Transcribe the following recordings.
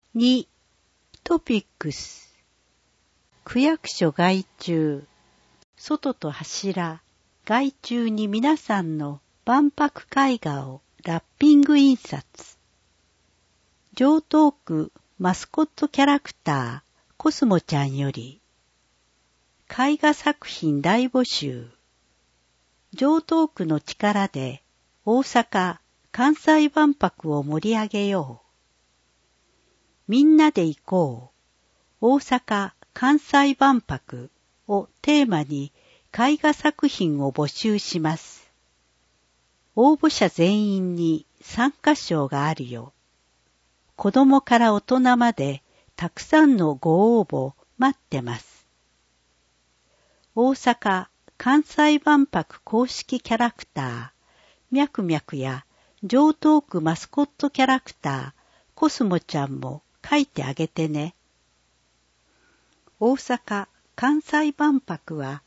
2. トピックス。区役所外注。外と柱。外注に皆さんの万博絵画をラッピング印刷。城東区マスコットキャラクターコスモちゃんより絵画作品大募集。城東区の力で大阪・関西万博を盛り上げよう。みんなで行こう。大阪・関西万博をテーマに絵画作品を募集します。応募者全員に参加賞があるよ。子供から大人までたくさんのご応募待ってます。大阪・関西万博公式キャラクター、ミャクミャクや城東区マスコットキャラクター、コスモちゃんも書いてあげてね。大阪・関西万博は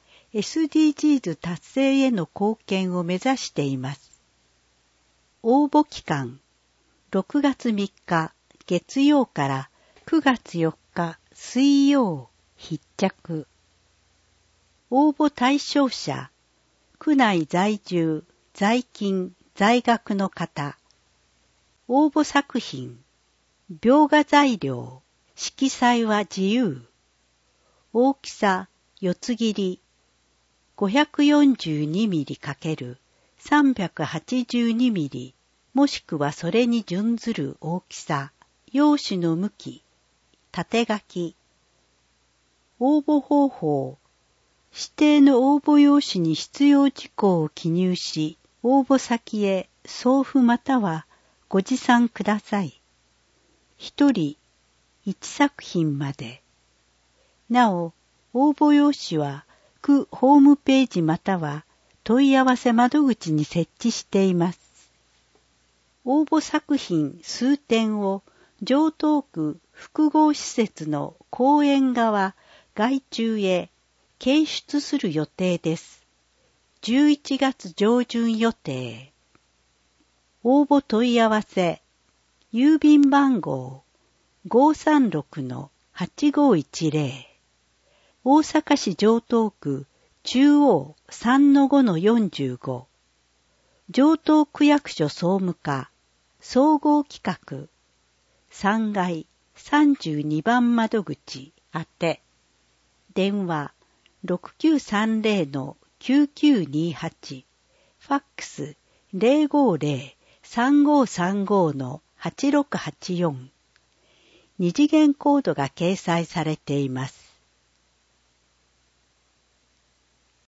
SDGs 達成への貢献を目指しています。応募期間、6月3日月曜から9月4日水曜必着。応募対象者、区内在住、在勤、在学の方。応募作品、描画材料、色彩は自由。大きさ、四つ切り、542mm×382mm、もしくはそれに準ずる大きさ、用紙の向き、縦書き。応募方法、指定の応募用紙に必要事項を記入し、応募先へ送付またはご持参ください。一人一作品まで。なお、応募用紙は区ホームページまたは問い合わせ窓口に設置しています。応募作品数点を城東区複合施設の公園側外注へ掲出する予定です。11月上旬予定。応募問い合わせ、郵便番号 536-8510、大阪市城東区中央 3-5-45、城東区役所総務課総合企画3階32番窓口宛て。電話6930-9928、ファックス 050-3535-8684。二次元コードが掲載されています。